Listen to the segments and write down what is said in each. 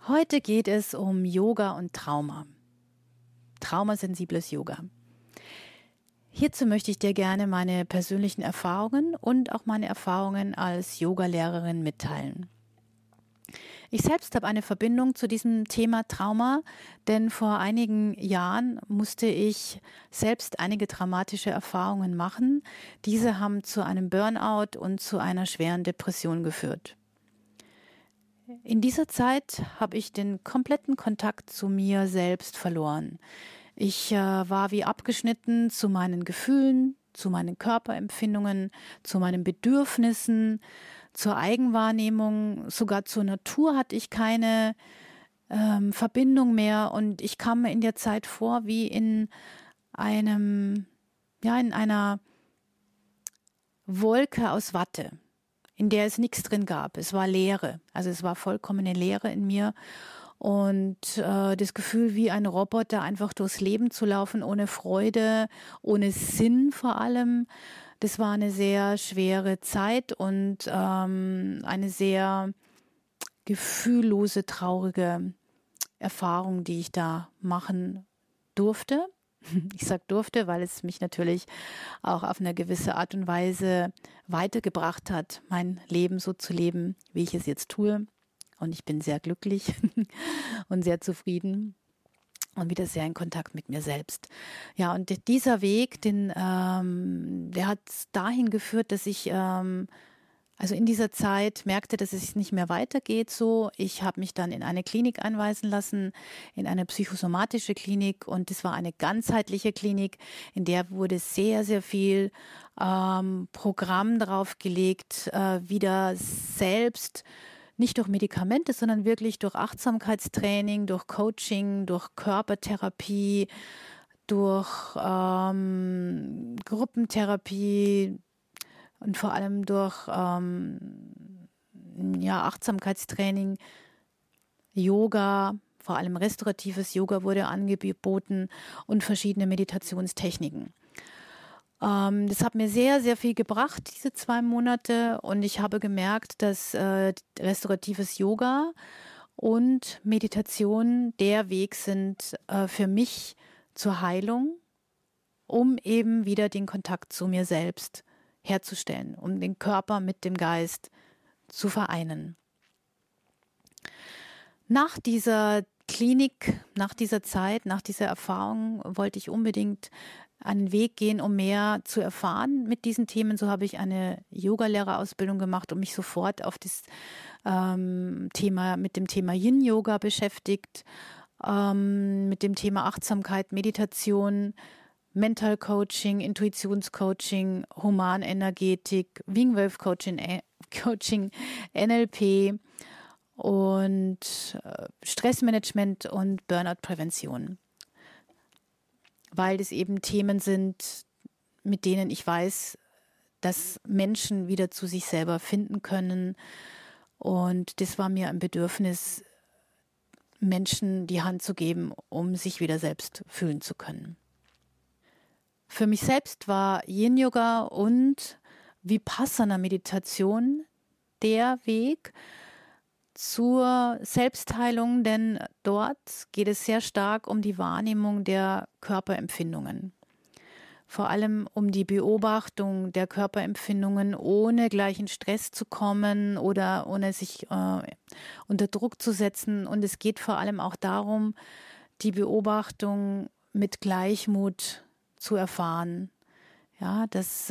Heute geht es um Yoga und Trauma. Traumasensibles Yoga. Hierzu möchte ich dir gerne meine persönlichen Erfahrungen und auch meine Erfahrungen als Yogalehrerin mitteilen. Ich selbst habe eine Verbindung zu diesem Thema Trauma, denn vor einigen Jahren musste ich selbst einige traumatische Erfahrungen machen. Diese haben zu einem Burnout und zu einer schweren Depression geführt. In dieser Zeit habe ich den kompletten Kontakt zu mir selbst verloren. Ich war wie abgeschnitten zu meinen Gefühlen, zu meinen Körperempfindungen, zu meinen Bedürfnissen, zur Eigenwahrnehmung, sogar zur Natur hatte ich keine Verbindung mehr und ich kam mir in der Zeit vor wie in einer Wolke aus Watte, in der es nichts drin gab. Es war Leere, also es war vollkommene Leere in mir und das Gefühl, wie ein Roboter einfach durchs Leben zu laufen, ohne Freude, ohne Sinn vor allem. Das war eine sehr schwere Zeit und eine sehr gefühllose, traurige Erfahrung, die ich da machen durfte. Ich sage durfte, weil es mich natürlich auch auf eine gewisse Art und Weise weitergebracht hat, mein Leben so zu leben, wie ich es jetzt tue. Und ich bin sehr glücklich und sehr zufrieden und wieder sehr in Kontakt mit mir selbst. Ja, und dieser Weg, der hat dahin geführt, dass ich also in dieser Zeit merkte, dass es nicht mehr weitergeht so. Ich habe mich dann in eine Klinik einweisen lassen, in eine psychosomatische Klinik und das war eine ganzheitliche Klinik, in der wurde sehr, sehr viel Programm drauf gelegt, wieder selbst, nicht durch Medikamente, sondern wirklich durch Achtsamkeitstraining, durch Coaching, durch Körpertherapie, durch Gruppentherapie, und vor allem durch Achtsamkeitstraining, Yoga, vor allem restauratives Yoga wurde angeboten und verschiedene Meditationstechniken. Das hat mir sehr, sehr viel gebracht, diese 2 Monate. Und ich habe gemerkt, dass restauratives Yoga und Meditation der Weg sind für mich zur Heilung, um eben wieder den Kontakt zu mir selbst herzustellen, um den Körper mit dem Geist zu vereinen. Nach dieser Klinik, nach dieser Zeit, nach dieser Erfahrung wollte ich unbedingt einen Weg gehen, um mehr zu erfahren mit diesen Themen. So habe ich eine Yogalehrerausbildung gemacht und mich sofort auf das mit dem Thema Yin-Yoga beschäftigt, mit dem Thema Achtsamkeit, Meditation, Mental Coaching, Intuitionscoaching, Humanenergetik, Wingwave Coaching, NLP und Stressmanagement und Burnout-Prävention. Weil das eben Themen sind, mit denen ich weiß, dass Menschen wieder zu sich selber finden können. Und das war mir ein Bedürfnis, Menschen die Hand zu geben, um sich wieder selbst fühlen zu können. Für mich selbst war Yin-Yoga und Vipassana-Meditation der Weg zur Selbstheilung, denn dort geht es sehr stark um die Wahrnehmung der Körperempfindungen. Vor allem um die Beobachtung der Körperempfindungen, ohne gleich in Stress zu kommen oder ohne sich unter Druck zu setzen. Und es geht vor allem auch darum, die Beobachtung mit Gleichmut zu erfahren. Ja, dass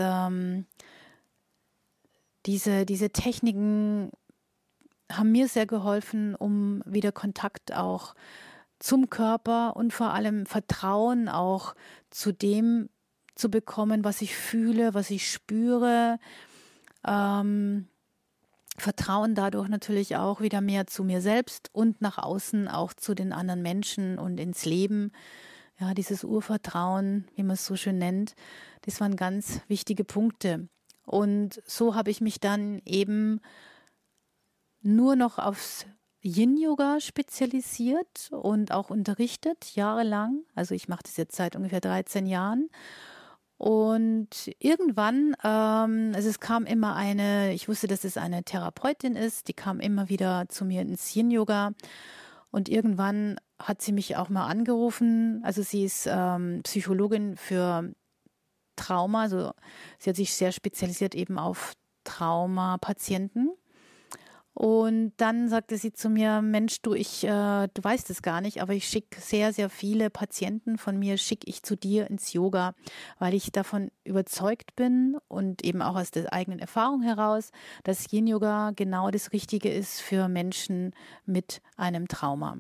diese Techniken haben mir sehr geholfen, um wieder Kontakt auch zum Körper und vor allem Vertrauen auch zu dem zu bekommen, was ich fühle, was ich spüre. Vertrauen dadurch natürlich auch wieder mehr zu mir selbst und nach außen auch zu den anderen Menschen und ins Leben. Ja, dieses Urvertrauen, wie man es so schön nennt, das waren ganz wichtige Punkte. Und so habe ich mich dann eben nur noch aufs Yin-Yoga spezialisiert und auch unterrichtet, jahrelang. Also ich mache das jetzt seit ungefähr 13 Jahren. Und irgendwann, also es kam immer ich wusste, dass es eine Therapeutin ist, die kam immer wieder zu mir ins Yin-Yoga. Und irgendwann hat sie mich auch mal angerufen. Also sie ist Psychologin für Trauma. Also sie hat sich sehr spezialisiert eben auf Traumapatienten. Und dann sagte sie zu mir, Mensch, du weißt es gar nicht, aber ich schicke sehr, sehr viele Patienten von mir, schicke ich zu dir ins Yoga, weil ich davon überzeugt bin und eben auch aus der eigenen Erfahrung heraus, dass Yin-Yoga genau das Richtige ist für Menschen mit einem Trauma.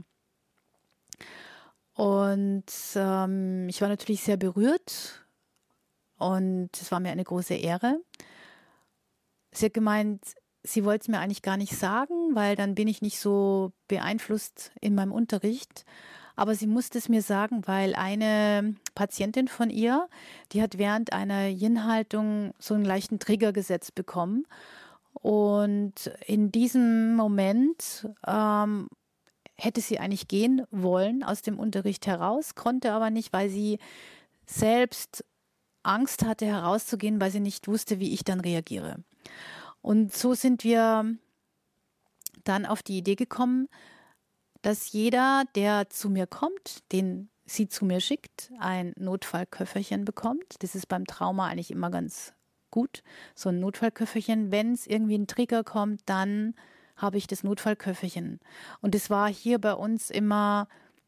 Und ich war natürlich sehr berührt und es war mir eine große Ehre. Sie hat gemeint, sie wollte es mir eigentlich gar nicht sagen, weil dann bin ich nicht so beeinflusst in meinem Unterricht. Aber sie musste es mir sagen, weil eine Patientin von ihr, die hat während einer Yin-Haltung so einen leichten Trigger gesetzt bekommen. Und in diesem Moment hätte sie eigentlich gehen wollen aus dem Unterricht heraus, konnte aber nicht, weil sie selbst Angst hatte, herauszugehen, weil sie nicht wusste, wie ich dann reagiere. Und so sind wir dann auf die Idee gekommen, dass jeder, der zu mir kommt, den sie zu mir schickt, ein Notfallköfferchen bekommt. Das ist beim Trauma eigentlich immer ganz gut, so ein Notfallköfferchen. Wenn es irgendwie ein Trigger kommt, dann habe ich das Notfallköfferchen. Und es war hier bei uns immer,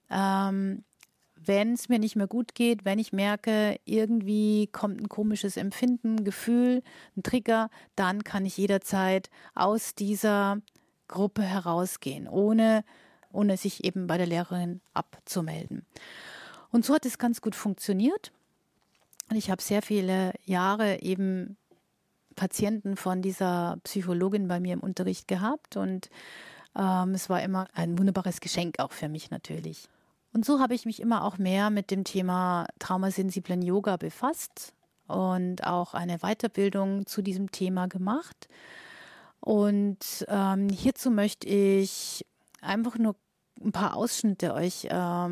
wenn es mir nicht mehr gut geht, wenn ich merke, irgendwie kommt ein komisches Empfinden, Gefühl, ein Trigger, dann kann ich jederzeit aus dieser Gruppe herausgehen, ohne sich eben bei der Lehrerin abzumelden. Und so hat es ganz gut funktioniert. Und ich habe sehr viele Jahre eben Patienten von dieser Psychologin bei mir im Unterricht gehabt. Und es war immer ein wunderbares Geschenk auch für mich natürlich. Und so habe ich mich immer auch mehr mit dem Thema traumasensiblen Yoga befasst und auch eine Weiterbildung zu diesem Thema gemacht. Und hierzu möchte ich einfach nur ein paar Ausschnitte euch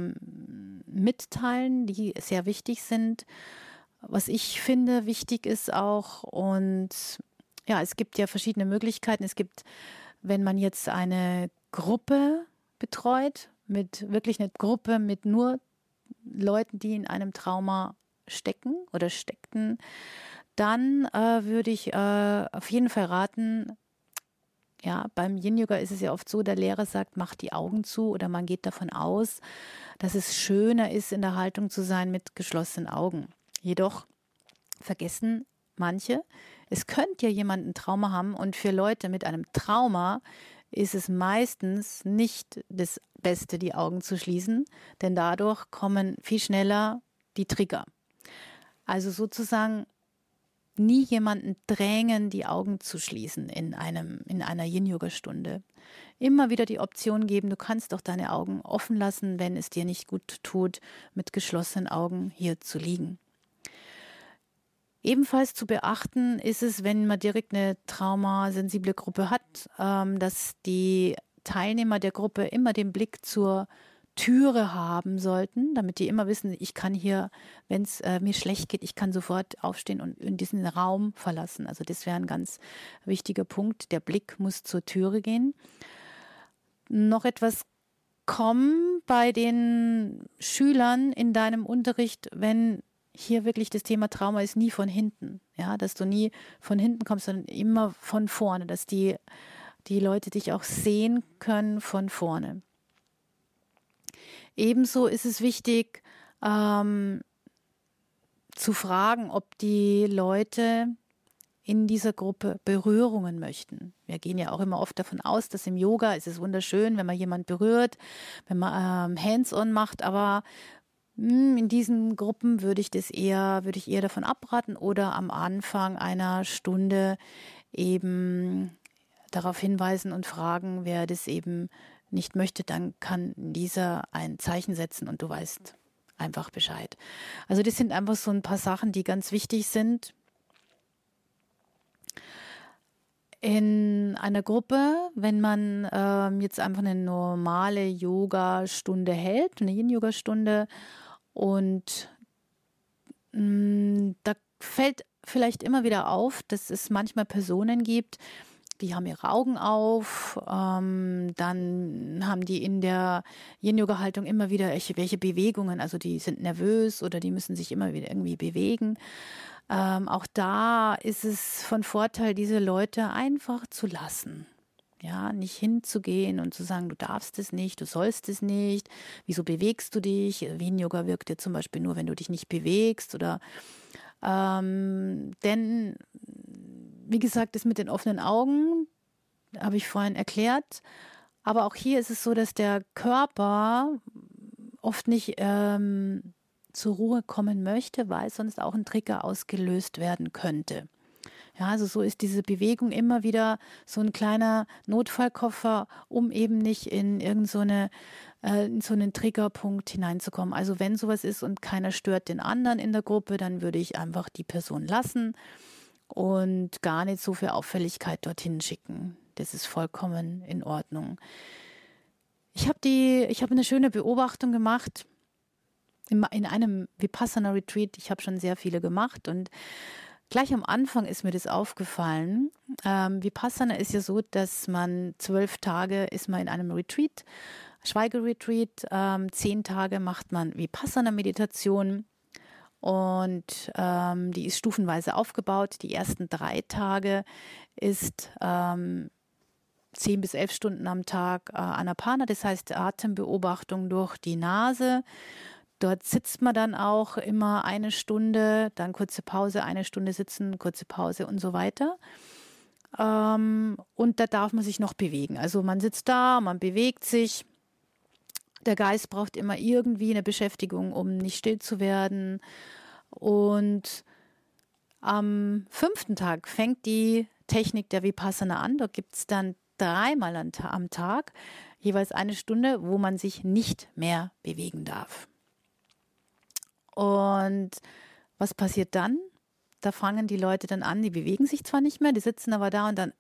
mitteilen, die sehr wichtig sind. Was ich finde, wichtig ist auch. Und ja, es gibt ja verschiedene Möglichkeiten. Es gibt, wenn man jetzt eine Gruppe betreut, wirklich eine Gruppe mit nur Leuten, die in einem Trauma stecken oder steckten, dann würde ich auf jeden Fall raten, ja, beim Yin-Yoga ist es ja oft so, der Lehrer sagt, mach die Augen zu oder man geht davon aus, dass es schöner ist, in der Haltung zu sein mit geschlossenen Augen. Jedoch vergessen manche, es könnte ja jemand ein Trauma haben und für Leute mit einem Trauma ist es meistens nicht das Beste, die Augen zu schließen, denn dadurch kommen viel schneller die Trigger. Also sozusagen nie jemanden drängen, die Augen zu schließen in einer Yin-Yoga-Stunde. Immer wieder die Option geben, du kannst doch deine Augen offen lassen, wenn es dir nicht gut tut, mit geschlossenen Augen hier zu liegen. Ebenfalls zu beachten ist es, wenn man direkt eine traumasensible Gruppe hat, dass die Teilnehmer der Gruppe immer den Blick zur Türe haben sollten, damit die immer wissen, ich kann hier, wenn es mir schlecht geht, ich kann sofort aufstehen und in diesen Raum verlassen. Also das wäre ein ganz wichtiger Punkt. Der Blick muss zur Türe gehen. Noch etwas kommen bei den Schülern in deinem Unterricht, wenn hier wirklich das Thema Trauma ist, nie von hinten. Ja, dass du nie von hinten kommst, sondern immer von vorne, dass die Leute dich auch sehen können von vorne. Ebenso ist es wichtig, zu fragen, ob die Leute in dieser Gruppe Berührungen möchten. Wir gehen ja auch immer oft davon aus, dass im Yoga ist es wunderschön, wenn man jemand berührt, wenn man Hands-on macht, aber in diesen Gruppen würde ich eher davon abraten oder am Anfang einer Stunde eben darauf hinweisen und fragen, wer das eben nicht möchte, dann kann dieser ein Zeichen setzen und du weißt einfach Bescheid. Also das sind einfach so ein paar Sachen, die ganz wichtig sind. In einer Gruppe, wenn man jetzt einfach eine normale Yoga-Stunde hält, eine Yin-Yoga-Stunde, und da fällt vielleicht immer wieder auf, dass es manchmal Personen gibt, die haben ihre Augen auf, dann haben die in der Yin-Yoga-Haltung immer wieder welche Bewegungen, also die sind nervös oder die müssen sich immer wieder irgendwie bewegen. Auch da ist es von Vorteil, diese Leute einfach zu lassen. Ja, nicht hinzugehen und zu sagen, du darfst es nicht, du sollst es nicht, wieso bewegst du dich? Yin-Yoga wirkt ja zum Beispiel nur, wenn du dich nicht bewegst oder denn, wie gesagt, das mit den offenen Augen habe ich vorhin erklärt. Aber auch hier ist es so, dass der Körper oft nicht zur Ruhe kommen möchte, weil sonst auch ein Trigger ausgelöst werden könnte. Ja, also so ist diese Bewegung immer wieder so ein kleiner Notfallkoffer, um eben nicht in in so einen Triggerpunkt hineinzukommen. Also wenn sowas ist und keiner stört den anderen in der Gruppe, dann würde ich einfach die Person lassen und gar nicht so viel Auffälligkeit dorthin schicken. Das ist vollkommen in Ordnung. Ich habe eine schöne Beobachtung gemacht in einem Vipassana-Retreat. Ich habe schon sehr viele gemacht und gleich am Anfang ist mir das aufgefallen. Vipassana ist ja so, dass man 12 Tage ist man in einem Retreat, Schweigeretreat, 10 Tage macht man Vipassana-Meditation und die ist stufenweise aufgebaut. Die ersten 3 Tage ist 10 bis 11 Stunden am Tag Anapana, das heißt Atembeobachtung durch die Nase. Dort sitzt man dann auch immer 1 Stunde, dann kurze Pause, 1 Stunde sitzen, kurze Pause und so weiter. Und da darf man sich noch bewegen. Also man sitzt da, man bewegt sich. Der Geist braucht immer irgendwie eine Beschäftigung, um nicht still zu werden. Und am 5. Tag fängt die Technik der Vipassana an. Da gibt es dann 3-mal am Tag jeweils 1 Stunde, wo man sich nicht mehr bewegen darf. Und was passiert dann? Da fangen die Leute dann an, die bewegen sich zwar nicht mehr, die sitzen aber da und dann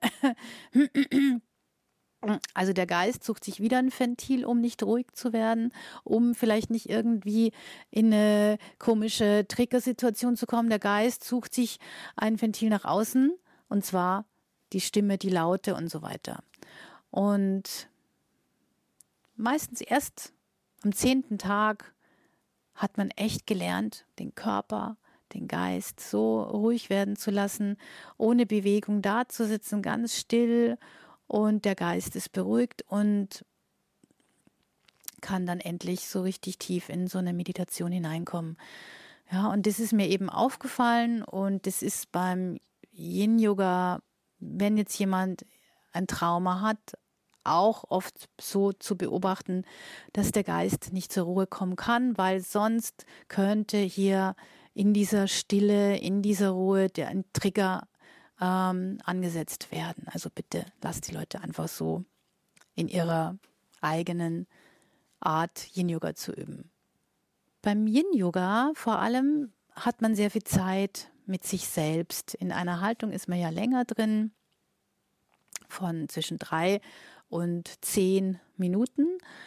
also der Geist sucht sich wieder ein Ventil, um nicht ruhig zu werden, um vielleicht nicht irgendwie in eine komische Triggersituation zu kommen. Der Geist sucht sich ein Ventil nach außen und zwar die Stimme, die Laute und so weiter. Und meistens erst am 10. Tag hat man echt gelernt, den Körper, den Geist so ruhig werden zu lassen, ohne Bewegung dazusitzen, ganz still und der Geist ist beruhigt und kann dann endlich so richtig tief in so eine Meditation hineinkommen. Ja, und das ist mir eben aufgefallen und das ist beim Yin-Yoga, wenn jetzt jemand ein Trauma hat, auch oft so zu beobachten, dass der Geist nicht zur Ruhe kommen kann, weil sonst könnte hier in dieser Stille, in dieser Ruhe ein Trigger angesetzt werden. Also bitte lasst die Leute einfach so in ihrer eigenen Art Yin-Yoga zu üben. Beim Yin-Yoga vor allem hat man sehr viel Zeit mit sich selbst. In einer Haltung ist man ja länger drin, von zwischen 3 und 10 Minuten.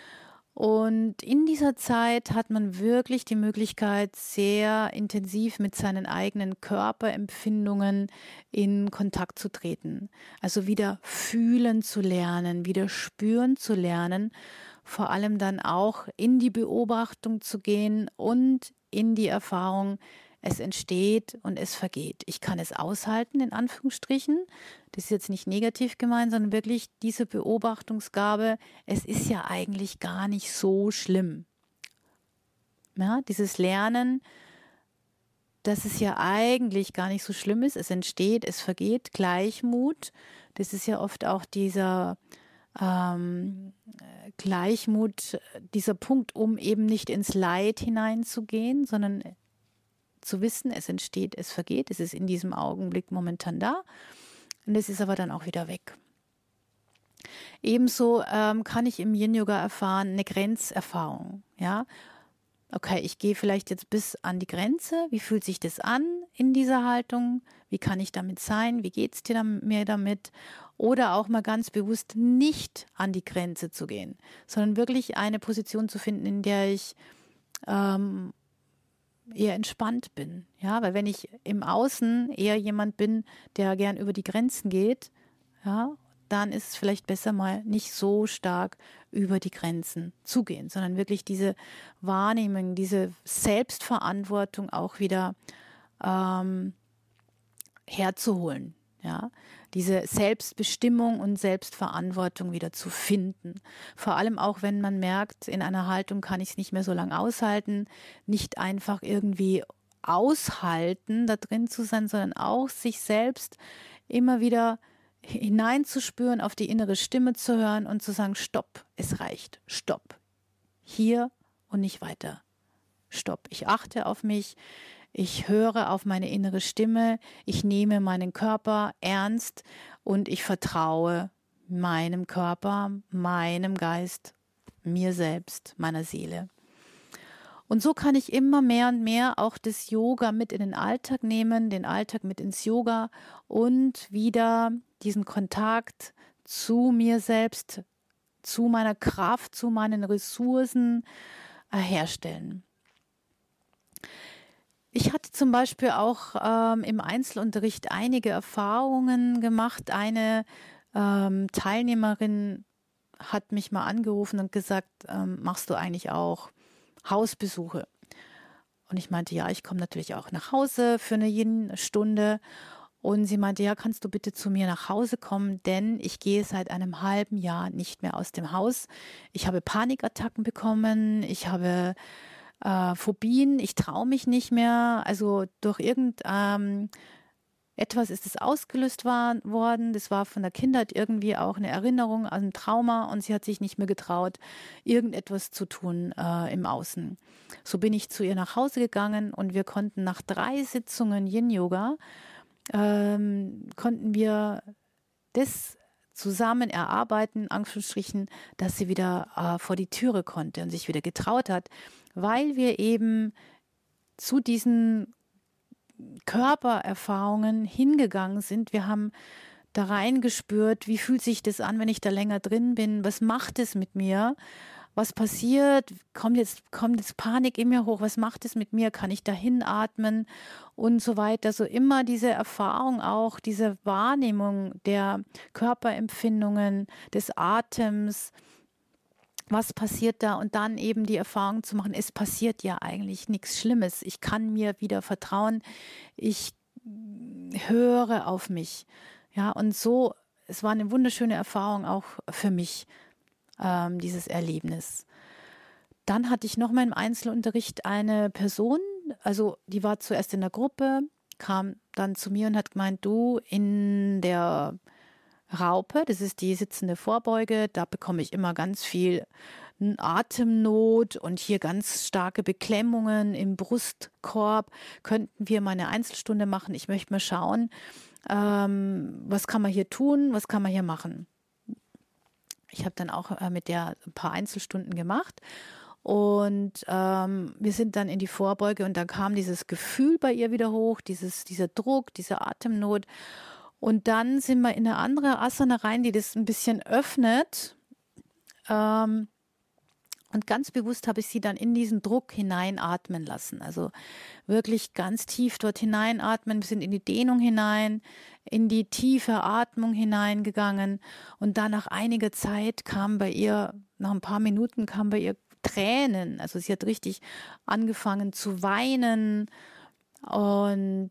Und in dieser Zeit hat man wirklich die Möglichkeit, sehr intensiv mit seinen eigenen Körperempfindungen in Kontakt zu treten. Also wieder fühlen zu lernen, wieder spüren zu lernen, vor allem dann auch in die Beobachtung zu gehen und in die Erfahrung, es entsteht und es vergeht. Ich kann es aushalten, in Anführungsstrichen. Das ist jetzt nicht negativ gemeint, sondern wirklich diese Beobachtungsgabe. Es ist ja eigentlich gar nicht so schlimm. Ja, dieses Lernen, dass es ja eigentlich gar nicht so schlimm ist. Es entsteht, es vergeht. Gleichmut. Das ist ja oft auch dieser Gleichmut, dieser Punkt, um eben nicht ins Leid hineinzugehen, sondern zu wissen, es entsteht, es vergeht, es ist in diesem Augenblick momentan da und es ist aber dann auch wieder weg. Ebenso kann ich im Yin-Yoga erfahren, eine Grenzerfahrung. Ja? Okay, ich gehe vielleicht jetzt bis an die Grenze. Wie fühlt sich das an in dieser Haltung? Wie kann ich damit sein? Wie geht es mir damit? Oder auch mal ganz bewusst nicht an die Grenze zu gehen, sondern wirklich eine Position zu finden, in der ich eher entspannt bin. Ja, weil wenn ich im Außen eher jemand bin, der gern über die Grenzen geht, ja, dann ist es vielleicht besser, mal nicht so stark über die Grenzen zu gehen, sondern wirklich diese Wahrnehmung, diese Selbstverantwortung auch wieder herzuholen. Ja, diese Selbstbestimmung und Selbstverantwortung wieder zu finden. Vor allem auch, wenn man merkt, in einer Haltung kann ich es nicht mehr so lange aushalten, nicht einfach irgendwie aushalten, da drin zu sein, sondern auch sich selbst immer wieder hineinzuspüren, auf die innere Stimme zu hören und zu sagen, stopp, es reicht, stopp, hier und nicht weiter. Stopp, ich achte auf mich, ich höre auf meine innere Stimme, ich nehme meinen Körper ernst und ich vertraue meinem Körper, meinem Geist, mir selbst, meiner Seele. Und so kann ich immer mehr und mehr auch das Yoga mit in den Alltag nehmen, den Alltag mit ins Yoga und wieder diesen Kontakt zu mir selbst, zu meiner Kraft, zu meinen Ressourcen herstellen. Ich hatte zum Beispiel auch im Einzelunterricht einige Erfahrungen gemacht. Eine Teilnehmerin hat mich mal angerufen und gesagt, machst du eigentlich auch Hausbesuche? Und ich meinte, ja, ich komme natürlich auch nach Hause für eine Yin-Stunde. Und sie meinte, ja, kannst du bitte zu mir nach Hause kommen, denn ich gehe seit einem halben Jahr nicht mehr aus dem Haus. Ich habe Panikattacken bekommen, ich habe Phobien, ich traue mich nicht mehr. Also durch etwas ist es ausgelöst worden. Das war von der Kindheit irgendwie auch eine Erinnerung an ein Trauma und sie hat sich nicht mehr getraut, irgendetwas zu tun im Außen. So bin ich zu ihr nach Hause gegangen und wir konnten nach 3 Sitzungen Yin-Yoga konnten wir das zusammen erarbeiten, in Anführungsstrichen, dass sie wieder vor die Türe konnte und sich wieder getraut hat, weil wir eben zu diesen Körpererfahrungen hingegangen sind. Wir haben da reingespürt, wie fühlt sich das an, wenn ich da länger drin bin, was macht es mit mir, was passiert, kommt jetzt Panik in mir hoch, was macht es mit mir, kann ich da hinatmen und so weiter. So immer diese Erfahrung auch, diese Wahrnehmung der Körperempfindungen, des Atems, was passiert da und dann eben die Erfahrung zu machen, es passiert ja eigentlich nichts Schlimmes. Ich kann mir wieder vertrauen, ich höre auf mich. Ja, und so, es war eine wunderschöne Erfahrung auch für mich, dieses Erlebnis. Dann hatte ich nochmal im Einzelunterricht eine Person, also die war zuerst in der Gruppe, kam dann zu mir und hat gemeint, du, in der Raupe, das ist die sitzende Vorbeuge, da bekomme ich immer ganz viel Atemnot und hier ganz starke Beklemmungen im Brustkorb. Könnten wir mal eine Einzelstunde machen? Ich möchte mal schauen, was kann man hier tun, was kann man hier machen? Ich habe dann auch mit der ein paar Einzelstunden gemacht und wir sind dann in die Vorbeuge und dann kam dieses Gefühl bei ihr wieder hoch, dieser Druck, diese Atemnot. Und dann sind wir in eine andere Asana rein, die das ein bisschen öffnet. Und ganz bewusst habe ich sie dann in diesen Druck hineinatmen lassen. Also wirklich ganz tief dort hineinatmen. Wir sind in die Dehnung hinein, in die tiefe Atmung hineingegangen. Und dann nach einiger Zeit kam bei ihr, nach ein paar Minuten kam bei ihr Tränen. Also sie hat richtig angefangen zu weinen. Und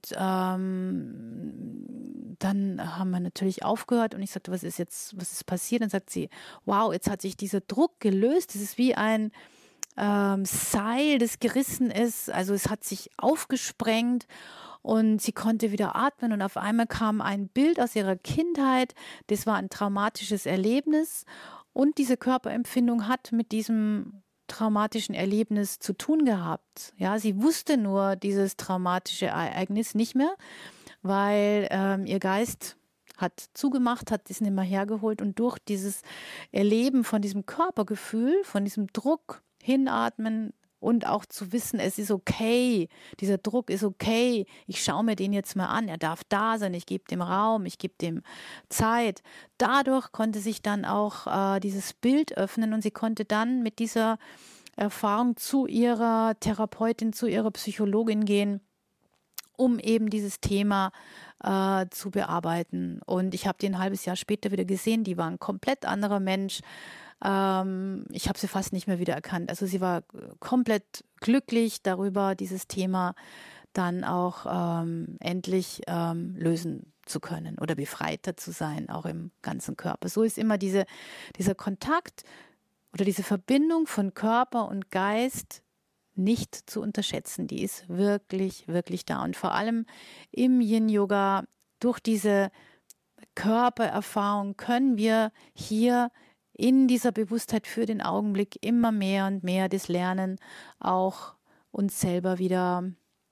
dann haben wir natürlich aufgehört und ich sagte, was ist passiert? Dann sagt sie, wow, jetzt hat sich dieser Druck gelöst. Das ist wie ein Seil, das gerissen ist. Also es hat sich aufgesprengt und sie konnte wieder atmen und auf einmal kam ein Bild aus ihrer Kindheit. Das war ein traumatisches Erlebnis und diese Körperempfindung hat mit diesem traumatischen Erlebnis zu tun gehabt. Ja, sie wusste nur dieses traumatische Ereignis nicht mehr, weil ihr Geist hat zugemacht, hat es nicht mehr hergeholt und durch dieses Erleben von diesem Körpergefühl, von diesem Druck, hinatmen und auch zu wissen, es ist okay, dieser Druck ist okay, ich schaue mir den jetzt mal an, er darf da sein, ich gebe dem Raum, ich gebe dem Zeit. Dadurch konnte sich dann auch dieses Bild öffnen und sie konnte dann mit dieser Erfahrung zu ihrer Therapeutin, zu ihrer Psychologin gehen um eben dieses Thema zu bearbeiten. Und ich habe die ein halbes Jahr später wieder gesehen, die war ein komplett anderer Mensch. Ich habe sie fast nicht mehr wiedererkannt. Also sie war komplett glücklich darüber, dieses Thema dann auch endlich lösen zu können oder befreiter zu sein, auch im ganzen Körper. So ist immer dieser Kontakt oder diese Verbindung von Körper und Geist nicht zu unterschätzen. Die ist wirklich, wirklich da. Und vor allem im Yin-Yoga, durch diese Körpererfahrung können wir hier in dieser Bewusstheit für den Augenblick immer mehr und mehr das Lernen, auch uns selber wieder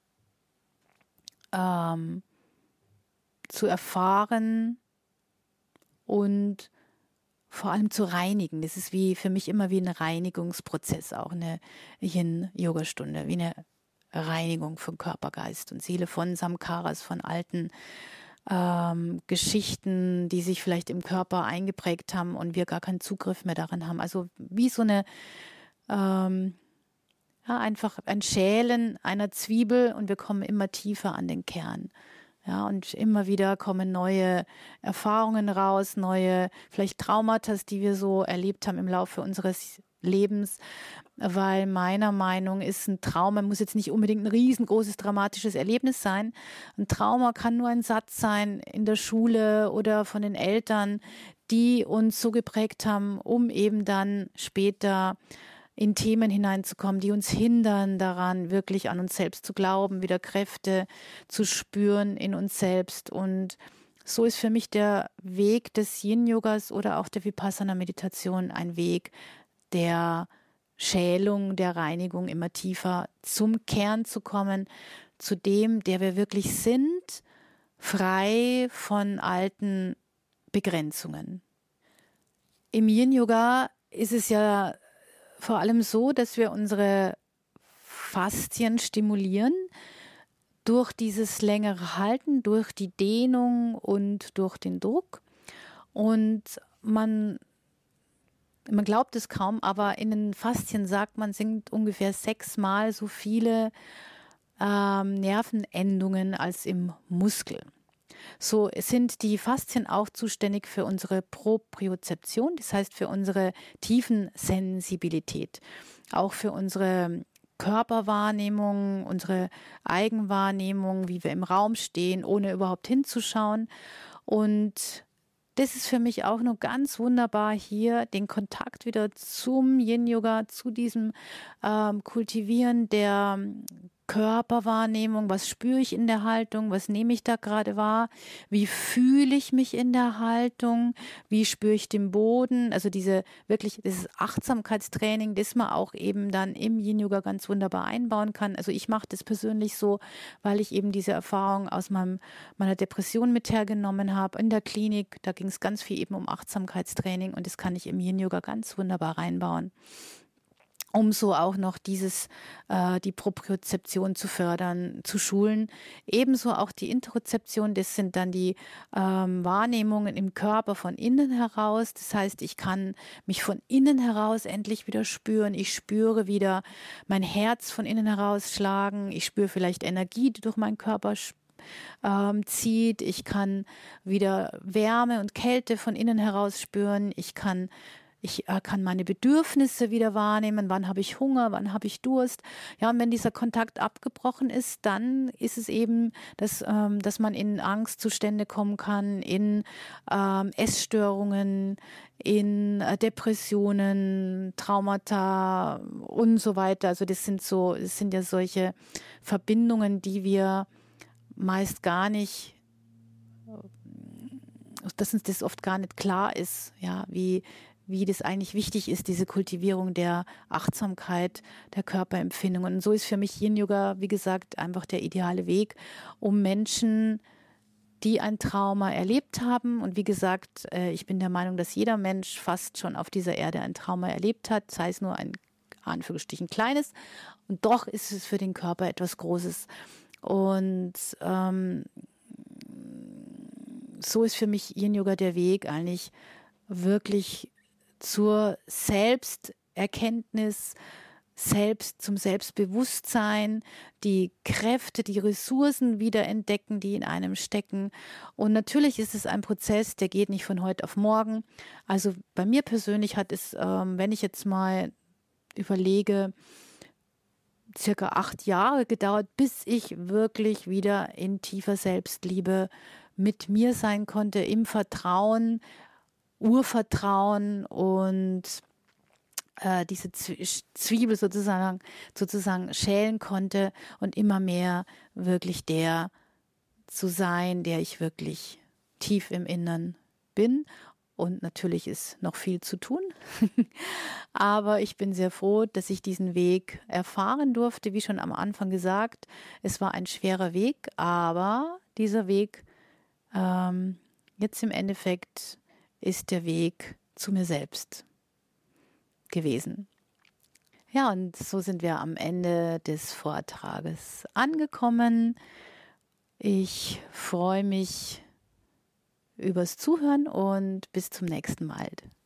zu erfahren und vor allem zu reinigen. Das ist für mich immer wie ein Reinigungsprozess, auch eine Yin-Yoga-Stunde, wie eine Reinigung von Körper, Geist und Seele, von Samskaras, von alten Geschichten, die sich vielleicht im Körper eingeprägt haben und wir gar keinen Zugriff mehr daran haben. Also wie so eine einfach ein Schälen einer Zwiebel und wir kommen immer tiefer an den Kern. Ja, und immer wieder kommen neue Erfahrungen raus, neue vielleicht Traumata, die wir so erlebt haben im Laufe unseres Lebens, weil meiner Meinung ist ein Trauma, muss jetzt nicht unbedingt ein riesengroßes dramatisches Erlebnis sein. Ein Trauma kann nur ein Satz sein in der Schule oder von den Eltern, die uns so geprägt haben, um eben dann später in Themen hineinzukommen, die uns hindern daran, wirklich an uns selbst zu glauben, wieder Kräfte zu spüren in uns selbst. Und so ist für mich der Weg des Yin-Yogas oder auch der Vipassana-Meditation ein Weg der Schälung, der Reinigung, immer tiefer zum Kern zu kommen, zu dem, der wir wirklich sind, frei von alten Begrenzungen. Im Yin-Yoga ist es ja vor allem so, dass wir unsere Faszien stimulieren durch dieses längere Halten, durch die Dehnung und durch den Druck. Und man glaubt es kaum, aber in den Faszien sagt man, sind ungefähr 6-mal so viele Nervenendungen als im Muskel. So sind die Faszien auch zuständig für unsere Propriozeption, das heißt für unsere Tiefensensibilität, auch für unsere Körperwahrnehmung, unsere Eigenwahrnehmung, wie wir im Raum stehen, ohne überhaupt hinzuschauen. Und das ist für mich auch nur ganz wunderbar, hier den Kontakt wieder zum Yin-Yoga, zu diesem Kultivieren der Körperwahrnehmung. Was spüre ich in der Haltung? Was nehme ich da gerade wahr? Wie fühle ich mich in der Haltung? Wie spüre ich den Boden? Also dieses Achtsamkeitstraining, das man auch eben dann im Yin-Yoga ganz wunderbar einbauen kann. Also ich mache das persönlich so, weil ich eben diese Erfahrung aus meiner Depression mit hergenommen habe in der Klinik. Da ging es ganz viel eben um Achtsamkeitstraining und das kann ich im Yin-Yoga ganz wunderbar reinbauen, um so auch noch die Propriozeption zu fördern, zu schulen. Ebenso auch die Interozeption, das sind dann die Wahrnehmungen im Körper von innen heraus. Das heißt, ich kann mich von innen heraus endlich wieder spüren. Ich spüre wieder mein Herz von innen heraus schlagen. Ich spüre vielleicht Energie, die durch meinen Körper zieht. Ich kann wieder Wärme und Kälte von innen heraus spüren. Ich kann meine Bedürfnisse wieder wahrnehmen, wann habe ich Hunger, wann habe ich Durst. Ja, und wenn dieser Kontakt abgebrochen ist, dann ist es eben, dass man in Angstzustände kommen kann, in Essstörungen, in Depressionen, Traumata und so weiter. Also das sind ja solche Verbindungen, die wir meist gar nicht, dass uns das oft gar nicht klar ist, ja, wie das eigentlich wichtig ist, diese Kultivierung der Achtsamkeit, der Körperempfindungen. Und so ist für mich Yin-Yoga, wie gesagt, einfach der ideale Weg, um Menschen, die ein Trauma erlebt haben, und wie gesagt, ich bin der Meinung, dass jeder Mensch fast schon auf dieser Erde ein Trauma erlebt hat, sei es nur ein Anführungsstrichen kleines, und doch ist es für den Körper etwas Großes. Und so ist für mich Yin-Yoga der Weg, eigentlich wirklich zur Selbsterkenntnis, zum Selbstbewusstsein, die Kräfte, die Ressourcen wieder entdecken, die in einem stecken. Und natürlich ist es ein Prozess, der geht nicht von heute auf morgen. Also bei mir persönlich hat es, wenn ich jetzt mal überlege, circa 8 Jahre gedauert, bis ich wirklich wieder in tiefer Selbstliebe mit mir sein konnte, im Vertrauen, Urvertrauen und diese Zwiebel sozusagen schälen konnte und immer mehr wirklich der zu sein, der ich wirklich tief im Innern bin. Und natürlich ist noch viel zu tun. Aber ich bin sehr froh, dass ich diesen Weg erfahren durfte. Wie schon am Anfang gesagt, es war ein schwerer Weg, aber dieser Weg jetzt im Endeffekt ist der Weg zu mir selbst gewesen. Ja, und so sind wir am Ende des Vortrages angekommen. Ich freue mich übers Zuhören und bis zum nächsten Mal.